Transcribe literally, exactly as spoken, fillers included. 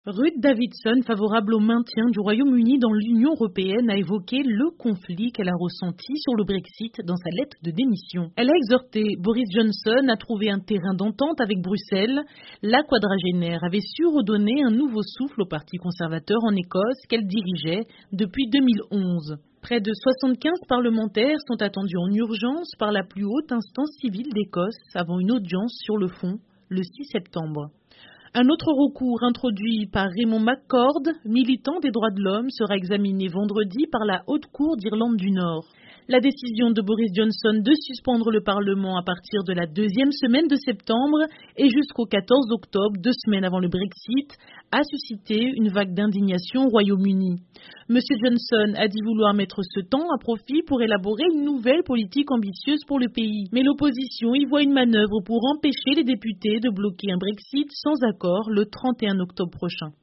Ruth Davidson, favorable au maintien du Royaume-Uni dans l'Union européenne, a évoqué le conflit qu'elle a ressenti sur le Brexit dans sa lettre de démission. Elle a exhorté Boris Johnson à trouver un terrain d'entente avec Bruxelles. La quadragénaire avait su redonner un nouveau souffle au Parti conservateur en Écosse qu'elle dirigeait depuis deux mille onze. Près de soixante-quinze parlementaires sont attendus en urgence par la plus haute instance civile d'Écosse avant une audience sur le fond le six septembre. Un autre recours introduit par Raymond McCord, militant des droits de l'homme, sera examiné vendredi par la Haute Cour d'Irlande du Nord. La décision de Boris Johnson de suspendre le Parlement à partir de la deuxième semaine de septembre et jusqu'au quatorze octobre, deux semaines avant le Brexit, a suscité une vague d'indignation au Royaume-Uni. Monsieur Johnson a dit vouloir mettre ce temps à profit pour élaborer une nouvelle politique ambitieuse pour le pays. Mais l'opposition y voit une manœuvre pour empêcher les députés de bloquer un Brexit sans accord le trente et un octobre prochain.